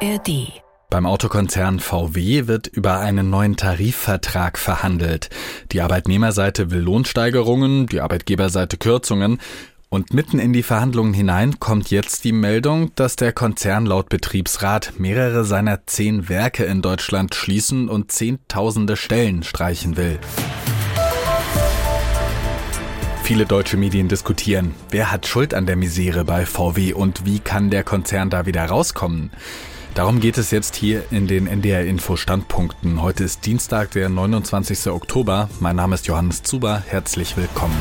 ARD. Beim Autokonzern VW wird über einen neuen Tarifvertrag verhandelt. Die Arbeitnehmerseite will Lohnsteigerungen, die Arbeitgeberseite Kürzungen. Und mitten in die Verhandlungen hinein kommt jetzt die Meldung, dass der Konzern laut Betriebsrat mehrere seiner 10 Werke in Deutschland schließen und Zehntausende Stellen streichen will. Viele deutsche Medien diskutieren, wer hat Schuld an der Misere bei VW und wie kann der Konzern da wieder rauskommen? Darum geht es jetzt hier in den NDR-Info-Standpunkten. Heute ist Dienstag, der 29. Oktober. Mein Name ist Johannes Zuber. Herzlich willkommen.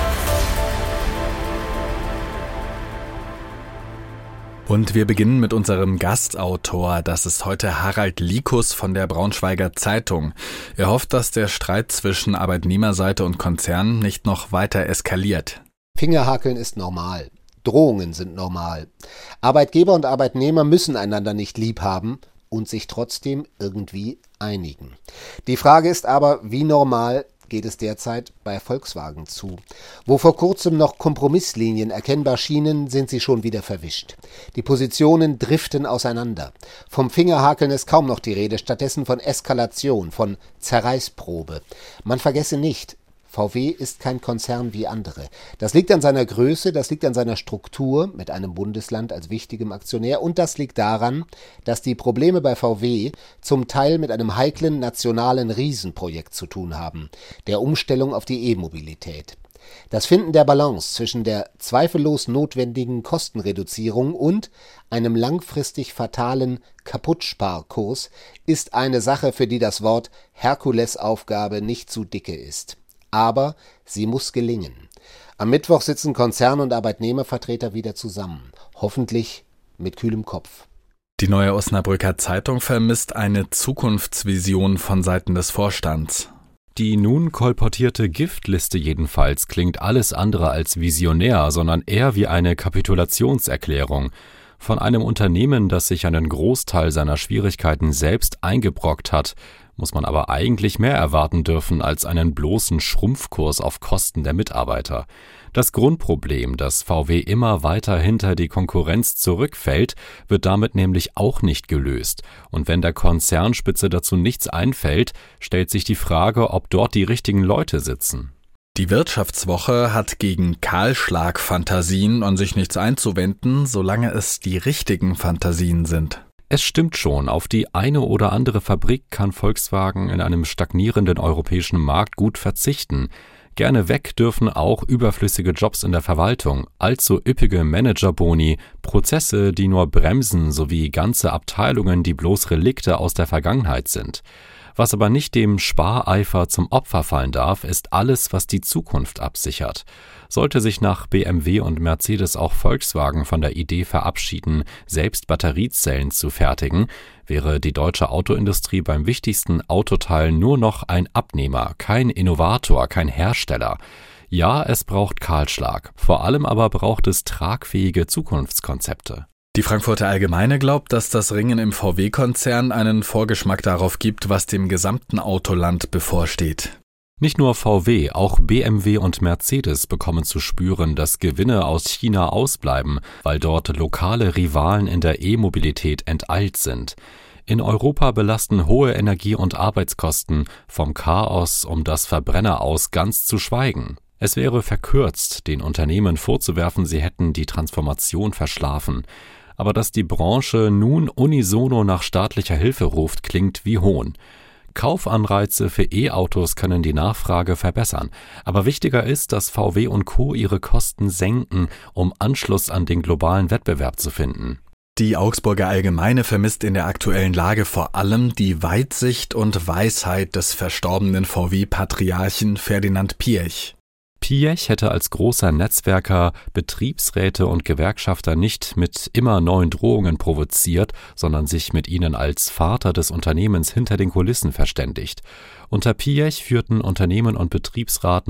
Und wir beginnen mit unserem Gastautor. Das ist heute Harald Likus von der Braunschweiger Zeitung. Er hofft, dass der Streit zwischen Arbeitnehmerseite und Konzern nicht noch weiter eskaliert. Fingerhakeln ist normal. Drohungen sind normal. Arbeitgeber und Arbeitnehmer müssen einander nicht lieb haben und sich trotzdem irgendwie einigen. Die Frage ist aber, wie normal geht es derzeit bei Volkswagen zu? Wo vor kurzem noch Kompromisslinien erkennbar schienen, sind sie schon wieder verwischt. Die Positionen driften auseinander. Vom Fingerhakeln ist kaum noch die Rede, stattdessen von Eskalation, von Zerreißprobe. Man vergesse nicht, VW ist kein Konzern wie andere. Das liegt an seiner Größe, das liegt an seiner Struktur mit einem Bundesland als wichtigem Aktionär und das liegt daran, dass die Probleme bei VW zum Teil mit einem heiklen nationalen Riesenprojekt zu tun haben, der Umstellung auf die E-Mobilität. Das Finden der Balance zwischen der zweifellos notwendigen Kostenreduzierung und einem langfristig fatalen Kaputtsparkurs ist eine Sache, für die das Wort Herkulesaufgabe nicht zu dicke ist. Aber sie muss gelingen. Am Mittwoch sitzen Konzern- und Arbeitnehmervertreter wieder zusammen. Hoffentlich mit kühlem Kopf. Die Neue Osnabrücker Zeitung vermisst eine Zukunftsvision von Seiten des Vorstands. Die nun kolportierte Giftliste jedenfalls klingt alles andere als visionär, sondern eher wie eine Kapitulationserklärung. Von einem Unternehmen, das sich einen Großteil seiner Schwierigkeiten selbst eingebrockt hat, muss man aber eigentlich mehr erwarten dürfen als einen bloßen Schrumpfkurs auf Kosten der Mitarbeiter. Das Grundproblem, dass VW immer weiter hinter die Konkurrenz zurückfällt, wird damit nämlich auch nicht gelöst. Und wenn der Konzernspitze dazu nichts einfällt, stellt sich die Frage, ob dort die richtigen Leute sitzen. Die Wirtschaftswoche hat gegen Kahlschlagfantasien an sich nichts einzuwenden, solange es die richtigen Fantasien sind. Es stimmt schon, auf die eine oder andere Fabrik kann Volkswagen in einem stagnierenden europäischen Markt gut verzichten. Gerne weg dürfen auch überflüssige Jobs in der Verwaltung, allzu üppige Managerboni, Prozesse, die nur bremsen, sowie ganze Abteilungen, die bloß Relikte aus der Vergangenheit sind. Was aber nicht dem Spareifer zum Opfer fallen darf, ist alles, was die Zukunft absichert. Sollte sich nach BMW und Mercedes auch Volkswagen von der Idee verabschieden, selbst Batteriezellen zu fertigen, wäre die deutsche Autoindustrie beim wichtigsten Autoteil nur noch ein Abnehmer, kein Innovator, kein Hersteller. Ja, es braucht Kahlschlag, vor allem aber braucht es tragfähige Zukunftskonzepte. Die Frankfurter Allgemeine glaubt, dass das Ringen im VW-Konzern einen Vorgeschmack darauf gibt, was dem gesamten Autoland bevorsteht. Nicht nur VW, auch BMW und Mercedes bekommen zu spüren, dass Gewinne aus China ausbleiben, weil dort lokale Rivalen in der E-Mobilität enteilt sind. In Europa belasten hohe Energie- und Arbeitskosten, vom Chaos um das Verbrenner aus ganz zu schweigen. Es wäre verkürzt, den Unternehmen vorzuwerfen, sie hätten die Transformation verschlafen. Aber dass die Branche nun unisono nach staatlicher Hilfe ruft, klingt wie Hohn. Kaufanreize für E-Autos können die Nachfrage verbessern. Aber wichtiger ist, dass VW und Co. ihre Kosten senken, um Anschluss an den globalen Wettbewerb zu finden. Die Augsburger Allgemeine vermisst in der aktuellen Lage vor allem die Weitsicht und Weisheit des verstorbenen VW-Patriarchen Ferdinand Piëch. Piëch hätte als großer Netzwerker Betriebsräte und Gewerkschafter nicht mit immer neuen Drohungen provoziert, sondern sich mit ihnen als Vater des Unternehmens hinter den Kulissen verständigt. Unter Piëch führten Unternehmen und Betriebsrat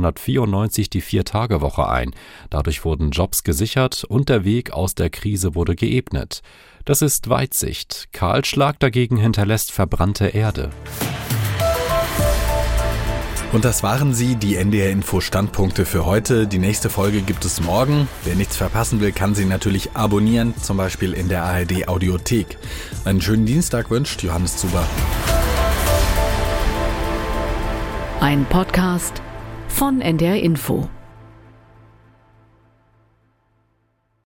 1994 die 4-Tage-Woche ein. Dadurch wurden Jobs gesichert und der Weg aus der Krise wurde geebnet. Das ist Weitsicht. Kahlschlag dagegen hinterlässt verbrannte Erde. Und das waren sie, die NDR Info Standpunkte für heute. Die nächste Folge gibt es morgen. Wer nichts verpassen will, kann sie natürlich abonnieren, zum Beispiel in der ARD Audiothek. Einen schönen Dienstag wünscht Johannes Zuber. Ein Podcast von NDR Info.